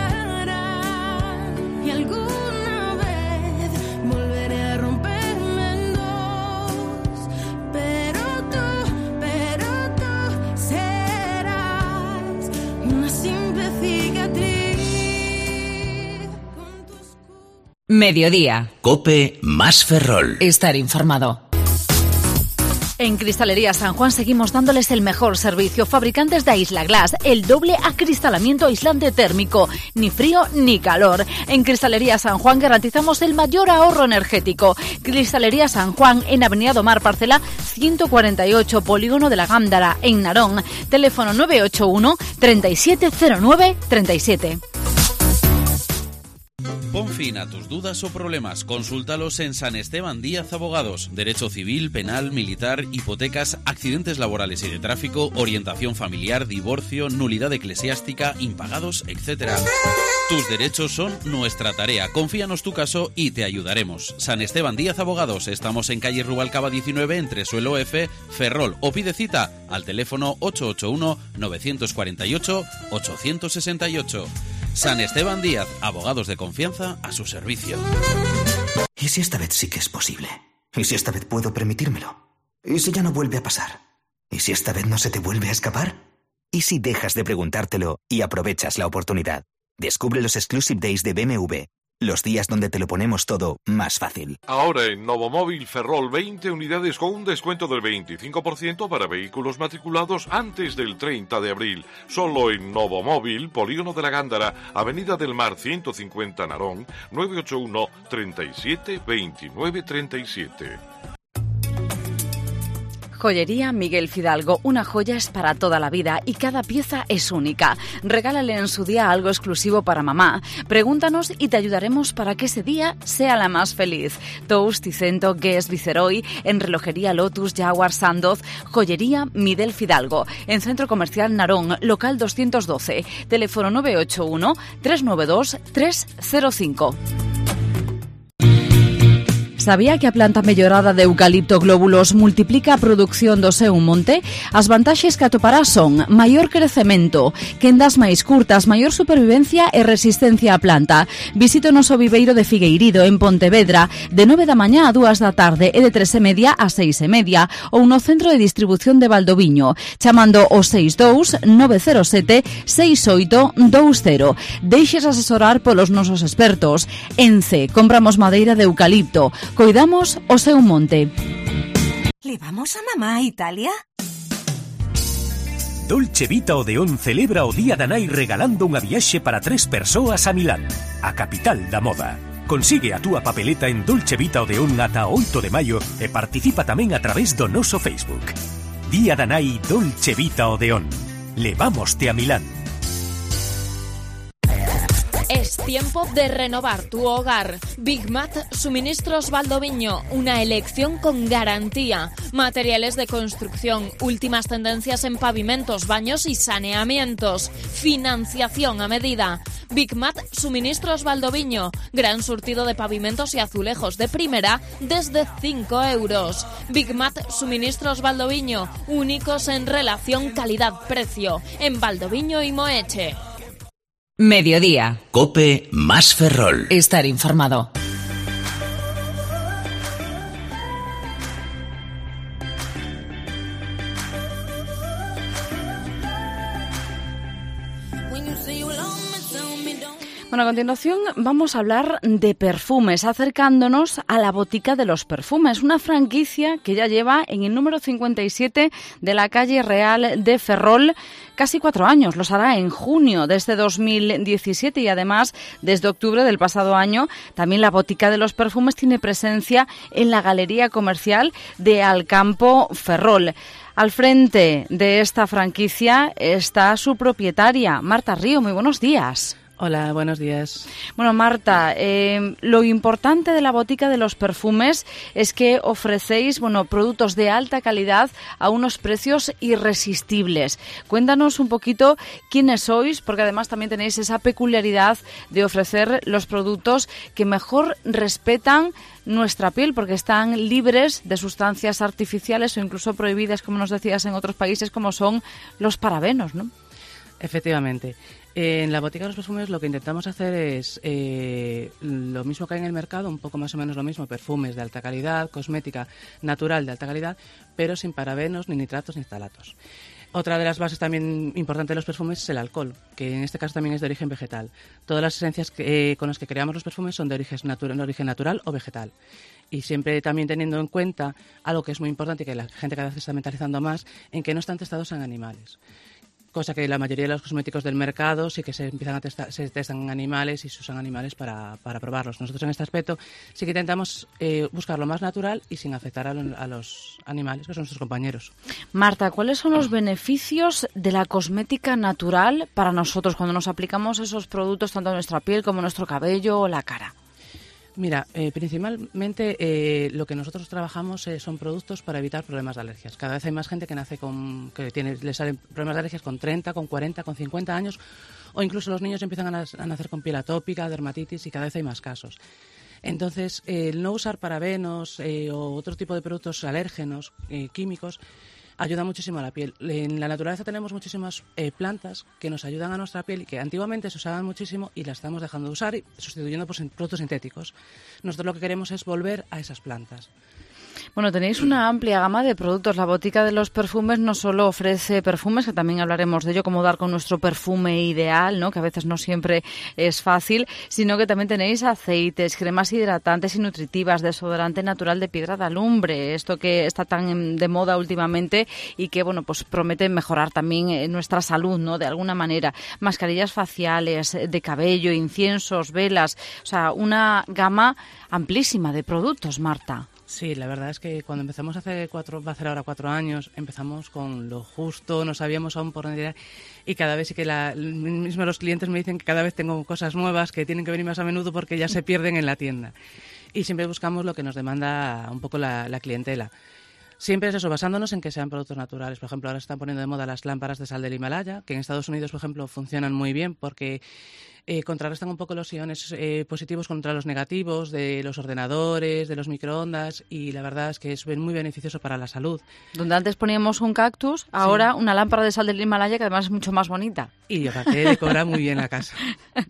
Mediodía. COPE más Ferrol. Estar informado. En Cristalería San Juan seguimos dándoles el mejor servicio. Fabricantes de Isla Glass, el doble acristalamiento aislante térmico, ni frío ni calor. En Cristalería San Juan garantizamos el mayor ahorro energético. Cristalería San Juan en Avenida Domar, parcela 148, Polígono de la Gándara, en Narón. Teléfono 981 3709 37. Pon fin a tus dudas o problemas. Consúltalos en San Esteban Díaz Abogados. Derecho civil, penal, militar, hipotecas, accidentes laborales y de tráfico, orientación familiar, divorcio, nulidad eclesiástica, impagados, etc. Tus derechos son nuestra tarea. Confíanos tu caso y te ayudaremos. San Esteban Díaz Abogados. Estamos en calle Rubalcaba 19, entre Suelo F, Ferrol. O pide cita al teléfono 881-948-868. San Esteban Díaz, abogados de confianza a su servicio. ¿Y si esta vez sí que es posible? ¿Y si esta vez puedo permitírmelo? ¿Y si ya no vuelve a pasar? ¿Y si esta vez no se te vuelve a escapar? ¿Y si dejas de preguntártelo y aprovechas la oportunidad? Descubre los Exclusive Days de BMW. Los días donde te lo ponemos todo más fácil. Ahora en Novomóvil Ferrol, 20 unidades con un descuento del 25% para vehículos matriculados antes del 30 de abril. Solo en Novomóvil, Polígono de la Gándara, Avenida del Mar 150 Narón, 981 37 29 37. Joyería Miguel Fidalgo, una joya es para toda la vida y cada pieza es única. Regálale en su día algo exclusivo para mamá. Pregúntanos y te ayudaremos para que ese día sea la más feliz. Tous, Ticento, Guess, Viceroy, en Relojería Lotus, Jaguar, Sandoz. Joyería Miguel Fidalgo, en Centro Comercial Narón, local 212, teléfono 981 392 305. Sabía que a planta mellorada de eucalipto glóbulos multiplica a produción do seu monte? As vantaxes que atoparás son maior crecemento, quendas máis curtas, maior supervivencia e resistencia á planta. Visita o noso viveiro de Figueirido, en Pontevedra, de 9 da mañá a 2 da tarde e de 3:30 a 6:30, ou no centro de distribución de Valdoviño, chamando o 62 907 6820. Deixes asesorar polos nosos expertos. Ence, compramos madeira de eucalipto. Cuidamos o seu monte. ¿Le vamos a mamá a Italia? Dolce Vita Odeón celebra o Día da Nai regalando unha viaxe para 3 persoas a Milán, a capital da moda. Consigue a túa papeleta en Dolce Vita Odeón ata 8 de maio e participa tamén a través do noso Facebook. Día da Nai Dolce Vita Odeón. Levámoste a Milán. Esta tiempo de renovar tu hogar. Big Mat Suministros Valdoviño, una elección con garantía. Materiales de construcción, últimas tendencias en pavimentos, baños y saneamientos. Financiación a medida. Big Mat Suministros Valdoviño, gran surtido de pavimentos y azulejos de primera desde 5 euros. Big Mat Suministros Valdoviño, únicos en relación calidad-precio, en Valdoviño y Moeche. Mediodía. Cope más Ferrol. Estar informado. Bueno, a continuación vamos a hablar de perfumes, acercándonos a la Botica de los Perfumes, una franquicia que ya lleva en el número 57 de la calle Real de Ferrol casi 4 años. Los hará en junio de este 2017 y además desde octubre del pasado año también la Botica de los Perfumes tiene presencia en la Galería Comercial de Alcampo Ferrol. Al frente de esta franquicia está su propietaria, Marta Río. Muy buenos días. Hola, buenos días. Bueno, Marta, lo importante de la Botica de los Perfumes es que ofrecéis, productos de alta calidad a unos precios irresistibles. Cuéntanos un poquito quiénes sois, porque además también tenéis esa peculiaridad de ofrecer los productos que mejor respetan nuestra piel, porque están libres de sustancias artificiales o incluso prohibidas, como nos decías, en otros países, como son los parabenos, ¿no? Efectivamente. En la Botica de los Perfumes lo que intentamos hacer es lo mismo que hay en el mercado, un poco más o menos lo mismo, perfumes de alta calidad, cosmética natural de alta calidad, pero sin parabenos, ni nitratos, ni ftalatos. Otra de las bases también importantes de los perfumes es el alcohol, que en este caso también es de origen vegetal. Todas las esencias con las que creamos los perfumes son de origen natural o vegetal. Y siempre también teniendo en cuenta algo que es muy importante y que la gente cada vez está mentalizando más, en que no están testados en animales. Cosa que la mayoría de los cosméticos del mercado sí que se testan en animales y se usan animales para probarlos. Nosotros en este aspecto sí que intentamos buscar lo más natural y sin afectar a los animales, que son nuestros compañeros. Marta, ¿cuáles son los beneficios de la cosmética natural para nosotros cuando nos aplicamos esos productos tanto en nuestra piel como en nuestro cabello o la cara? Mira, principalmente lo que nosotros trabajamos son productos para evitar problemas de alergias. Cada vez hay más gente que nace le salen problemas de alergias con 30, con 40, con 50 años, o incluso los niños empiezan a nacer con piel atópica, dermatitis, y cada vez hay más casos. Entonces, el no usar parabenos o otro tipo de productos alérgenos, químicos, ayuda muchísimo a la piel. En la naturaleza tenemos muchísimas plantas que nos ayudan a nuestra piel y que antiguamente se usaban muchísimo y las estamos dejando de usar y sustituyendo por productos sintéticos. Nosotros lo que queremos es volver a esas plantas. Bueno, tenéis una amplia gama de productos. La Botica de los Perfumes no solo ofrece perfumes, que también hablaremos de ello, cómo dar con nuestro perfume ideal, ¿no?, que a veces no siempre es fácil, sino que también tenéis aceites, cremas hidratantes y nutritivas, desodorante natural de piedra de alumbre, esto que está tan de moda últimamente y que, pues promete mejorar también nuestra salud, ¿no?, de alguna manera. Mascarillas faciales, de cabello, inciensos, velas, o sea, una gama amplísima de productos, Marta. Sí, la verdad es que cuando empezamos va a hacer ahora 4 años, empezamos con lo justo, no sabíamos aún por dónde ir, y cada vez sí que mismo los clientes me dicen que cada vez tengo cosas nuevas que tienen que venir más a menudo porque ya se pierden en la tienda. Y siempre buscamos lo que nos demanda un poco la clientela. Siempre es eso, basándonos en que sean productos naturales. Por ejemplo, ahora se están poniendo de moda las lámparas de sal del Himalaya, que en Estados Unidos, por ejemplo, funcionan muy bien porque contrarrestan un poco los iones positivos contra los negativos de los ordenadores, de los microondas, y la verdad es que es muy beneficioso para la salud. Donde antes poníamos un cactus, ahora una lámpara de sal del Himalaya, que además es mucho más bonita. Y aparte decora muy bien la casa.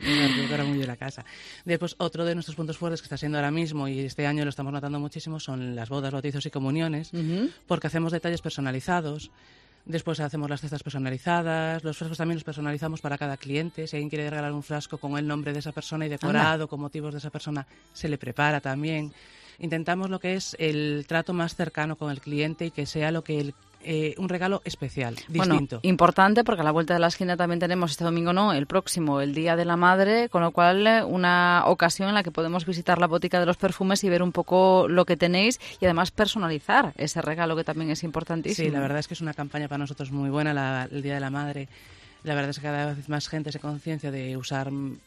Después, otro de nuestros puntos fuertes que está siendo ahora mismo, y este año lo estamos notando muchísimo, son las bodas, bautizos y comuniones, porque hacemos detalles personalizados. Después hacemos las cestas personalizadas, los frascos también los personalizamos para cada cliente. Si alguien quiere regalar un frasco con el nombre de esa persona y decorado con motivos de esa persona, se le prepara también. Intentamos lo que es el trato más cercano con el cliente y que sea un regalo especial, distinto. Bueno, importante, porque a la vuelta de la esquina también tenemos este domingo, el próximo, el Día de la Madre, con lo cual una ocasión en la que podemos visitar la Botica de los Perfumes y ver un poco lo que tenéis y además personalizar ese regalo, que también es importantísimo. Sí, la verdad es que es una campaña para nosotros muy buena, el Día de la Madre. La verdad es que cada vez más gente se conciencia de usar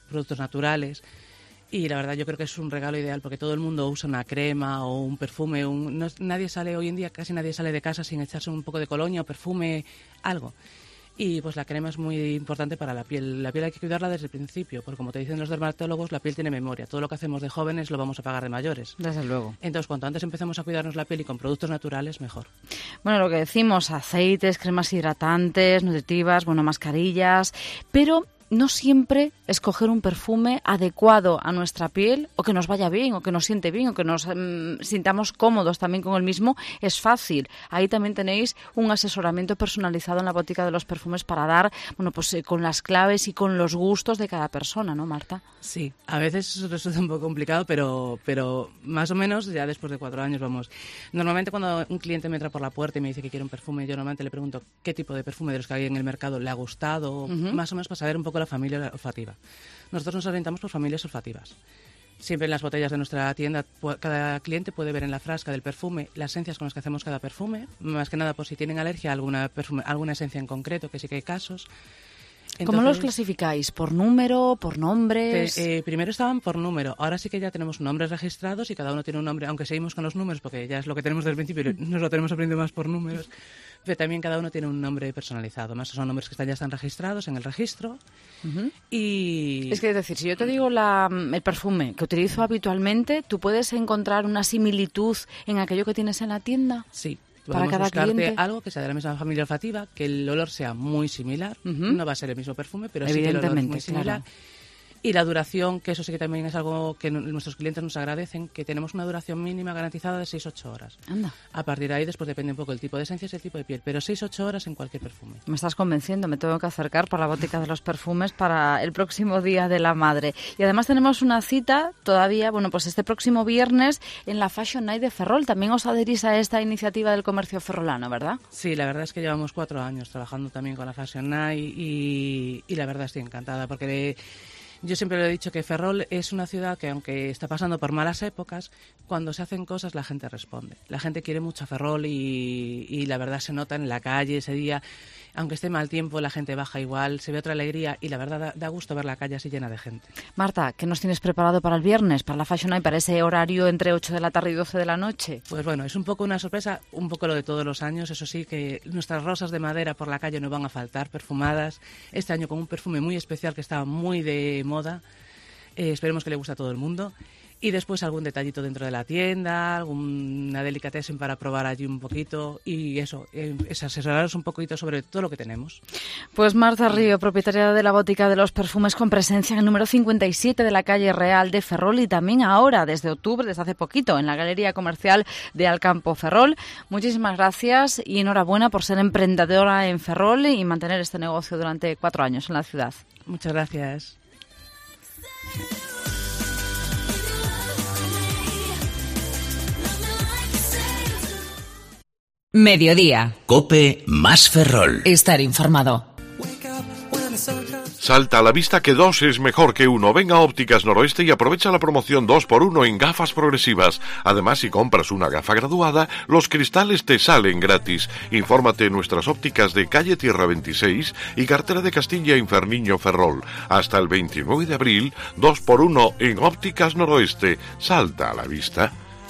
productos naturales. Y la verdad yo creo que es un regalo ideal porque todo el mundo usa una crema o un perfume. Nadie sale hoy en día, casi nadie sale de casa sin echarse un poco de colonia o perfume, algo. Y pues la crema es muy importante para la piel. La piel hay que cuidarla desde el principio, porque como te dicen los dermatólogos, la piel tiene memoria. Todo lo que hacemos de jóvenes lo vamos a pagar de mayores. Desde luego. Entonces, cuanto antes empecemos a cuidarnos la piel y con productos naturales, mejor. Bueno, lo que decimos, aceites, cremas hidratantes, nutritivas, bueno, mascarillas, pero no siempre escoger un perfume adecuado a nuestra piel o que nos vaya bien o que nos siente bien o que nos sintamos cómodos también con el mismo es fácil. Ahí también tenéis un asesoramiento personalizado en la botica de los perfumes para dar, bueno, pues con las claves y con los gustos de cada persona, ¿no, Marta? Sí, a veces resulta un poco complicado, pero más o menos ya después de 4 años vamos. Normalmente cuando un cliente me entra por la puerta y me dice que quiere un perfume, yo normalmente le pregunto qué tipo de perfume de los que hay en el mercado le ha gustado, más o menos para saber un poco la familia olfativa. Nosotros nos orientamos por familias olfativas. Siempre en las botellas de nuestra tienda, cada cliente puede ver en la frasca del perfume las esencias con las que hacemos cada perfume, más que nada por si tienen alergia a alguna esencia en concreto, que sí que hay casos. Entonces, ¿cómo los clasificáis? ¿Por número? ¿Por nombres? Primero estaban por número. Ahora sí que ya tenemos nombres registrados y cada uno tiene un nombre, aunque seguimos con los números porque ya es lo que tenemos desde el principio, nos lo tenemos aprendido más por números. Pero también cada uno tiene un nombre personalizado. Más son nombres que ya están registrados en el registro. Y es que, es decir, si yo te digo el perfume que utilizo habitualmente, ¿tú puedes encontrar una similitud en aquello que tienes en la tienda? Sí. Para cada buscarte cliente algo que sea de la misma familia olfativa, que el olor sea muy similar. No va a ser el mismo perfume, pero sí que el olor es muy similar. Claro. Y la duración, que eso sí que también es algo que nuestros clientes nos agradecen, que tenemos una duración mínima garantizada de 6-8 horas. Anda. A partir de ahí, después depende un poco el tipo de esencias y el tipo de piel, pero 6-8 horas en cualquier perfume. Me estás convenciendo, me tengo que acercar por la botica de los perfumes para el próximo Día de la Madre. Y además tenemos una cita todavía, bueno, pues este próximo viernes en la Fashion Night de Ferrol. También os adherís a esta iniciativa del comercio ferrolano, ¿verdad? Sí, la verdad es que llevamos 4 años trabajando también con la Fashion Night y la verdad estoy encantada porque yo siempre le he dicho que Ferrol es una ciudad que, aunque está pasando por malas épocas, cuando se hacen cosas la gente responde. La gente quiere mucho a Ferrol y la verdad se nota en la calle ese día. Aunque esté mal tiempo, la gente baja igual, se ve otra alegría y la verdad da gusto ver la calle así llena de gente. Marta, ¿qué nos tienes preparado para el viernes, para la Fashion Night, para ese horario entre 8 de la tarde y 12 de la noche? Pues bueno, es un poco una sorpresa, un poco lo de todos los años. Eso sí, que nuestras rosas de madera por la calle no van a faltar, perfumadas. Este año con un perfume muy especial que está muy de moda. Esperemos que le guste a todo el mundo. Y después algún detallito dentro de la tienda, alguna delicatessen para probar allí un poquito y eso, es asesoraros un poquito sobre todo lo que tenemos. Pues Marta Río, propietaria de la botica de los perfumes con presencia en el número 57 de la calle Real de Ferrol y también ahora, desde octubre, desde hace poquito, en la Galería Comercial de Alcampo Ferrol. Muchísimas gracias y enhorabuena por ser emprendedora en Ferrol y mantener este negocio durante 4 años en la ciudad. Muchas gracias. Mediodía. COPE más Ferrol. Estar informado. Salta a la vista que 2 es mejor que 1. Venga a Ópticas Noroeste y aprovecha la promoción 2x1 en gafas progresivas. Además, si compras una gafa graduada, los cristales te salen gratis. Infórmate en nuestras ópticas de calle Tierra 26 y cartera de Castilla Inferniño Ferrol. Hasta el 29 de abril, 2x1 en Ópticas Noroeste. Salta a la vista.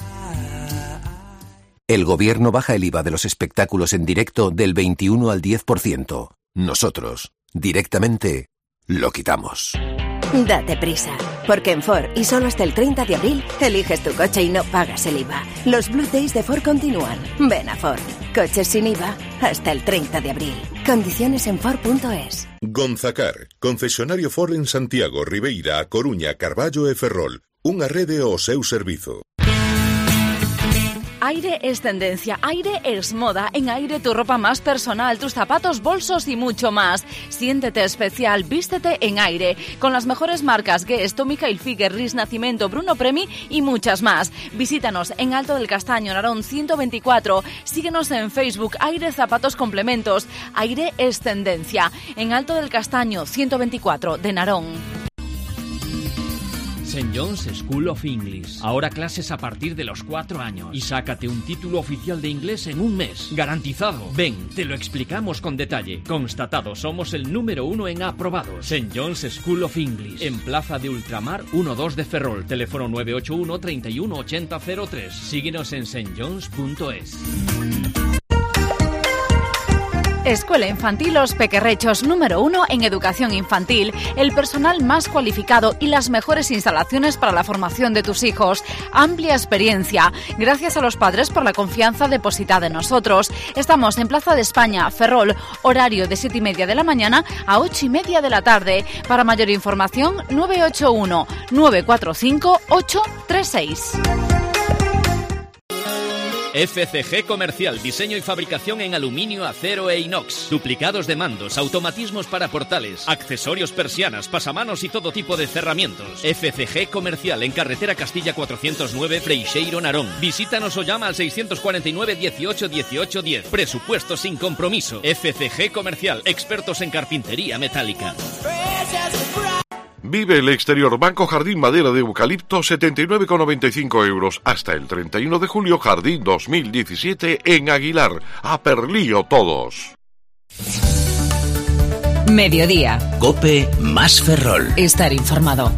El gobierno baja el IVA de los espectáculos en directo del 21 al 10%. Nosotros, directamente, lo quitamos. Date prisa, porque en Ford y solo hasta el 30 de abril eliges tu coche y no pagas el IVA. Los Blue Days de Ford continúan. Ven a Ford. Coches sin IVA hasta el 30 de abril. Condiciones en Ford.es. Gonzacar, concesionario Ford en Santiago, Ribeira, A Coruña, Carballo e Ferrol. Unha rede ao seu servizo. Aire es tendencia, Aire es moda. En Aire tu ropa más personal, tus zapatos, bolsos y mucho más. Siéntete especial, vístete en Aire. Con las mejores marcas Guess, Tommy Hilfiger, Ris Nacimiento, Bruno Premi y muchas más. Visítanos en Alto del Castaño, Narón 124. Síguenos en Facebook, Aire Zapatos Complementos. Aire es tendencia. En Alto del Castaño 124 de Narón. St. John's School of English. Ahora clases a partir de los 4 años. Y sácate un título oficial de inglés en un mes. Garantizado. Ven, te lo explicamos con detalle. Constatado, somos el número 1 en aprobados. St. John's School of English. En Plaza de Ultramar 1-2 de Ferrol. Teléfono 981 31 80 03. Síguenos en stjohns.es. Escuela Infantil Los Pequerrechos, número 1 en educación infantil, el personal más cualificado y las mejores instalaciones para la formación de tus hijos. Amplia experiencia. Gracias a los padres por la confianza depositada en nosotros. Estamos en Plaza de España, Ferrol, horario de 7:30 de la mañana a 8:30 de la tarde. Para mayor información, 981 945 836. FCG Comercial, diseño y fabricación en aluminio, acero e inox. Duplicados de mandos, automatismos para portales, accesorios, persianas, pasamanos y todo tipo de cerramientos. FCG Comercial, en carretera Castilla 409, Freixeiro, Narón. Visítanos o llama al 649 18 18 10. Presupuesto sin compromiso. FCG Comercial, expertos en carpintería metálica. Vive el exterior Banco Jardín Madera de Eucalipto, 79,95 euros. Hasta el 31 de julio, Jardín 2017 en Aguilar. A Perlío todos. Mediodía. COPE más Ferrol. Estar informado.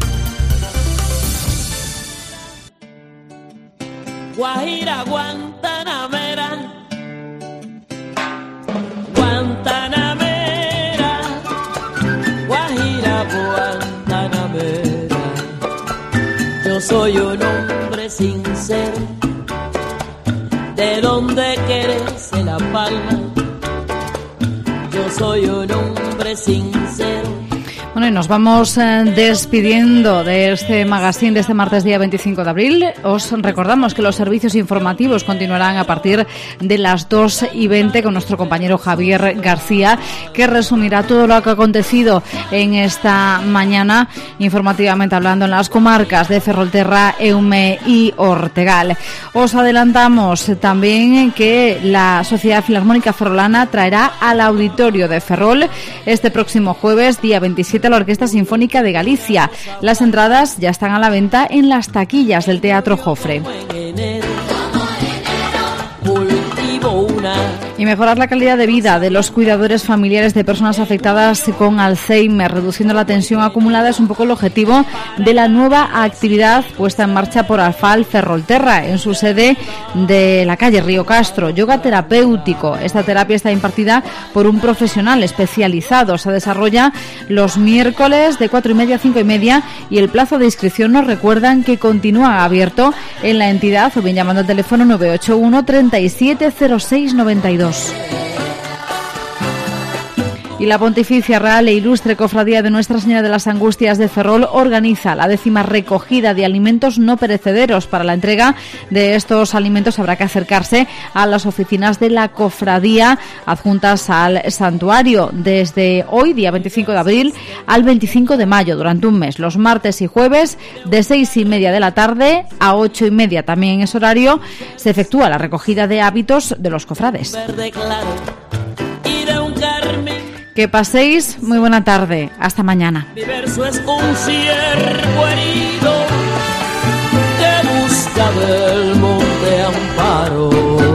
Guajira, Guantanamera, Guantanamera, Guajira, Guantanamera. Yo soy un hombre sincero, de donde crece la palma. Yo soy un hombre sincero. Bueno, y nos vamos despidiendo de este magazine de este martes día 25 de abril. Os recordamos que los servicios informativos continuarán a partir de las 2:20 con nuestro compañero Javier García, que resumirá todo lo que ha acontecido en esta mañana, informativamente hablando, en las comarcas de Ferrolterra, Eume y Ortegal. Os adelantamos también que la Sociedad Filarmónica Ferrolana traerá al Auditorio de Ferrol este próximo jueves, día 27, a la Orquesta Sinfónica de Galicia. Las entradas ya están a la venta en las taquillas del Teatro Jofre. Y mejorar la calidad de vida de los cuidadores familiares de personas afectadas con Alzheimer, reduciendo la tensión acumulada, es un poco el objetivo de la nueva actividad puesta en marcha por Alfal Ferrolterra en su sede de la calle Río Castro. Yoga terapéutico. Esta terapia está impartida por un profesional especializado. Se desarrolla los miércoles de 4:30 a 5:30 y el plazo de inscripción, nos recuerdan, que continúa abierto en la entidad o bien llamando al teléfono 981 37 06 92. Y la Pontificia Real e Ilustre Cofradía de Nuestra Señora de las Angustias de Ferrol organiza la 10ª recogida de alimentos no perecederos. Para la entrega de estos alimentos habrá que acercarse a las oficinas de la cofradía adjuntas al santuario desde hoy, día 25 de abril, al 25 de mayo, durante un mes. Los martes y jueves, de 6:30 de la tarde a 8:30, también en ese horario, se efectúa la recogida de hábitos de los cofrades. Que paséis muy buena tarde. Hasta mañana. Mi verso es un ciervo herido que busca del monte amparo.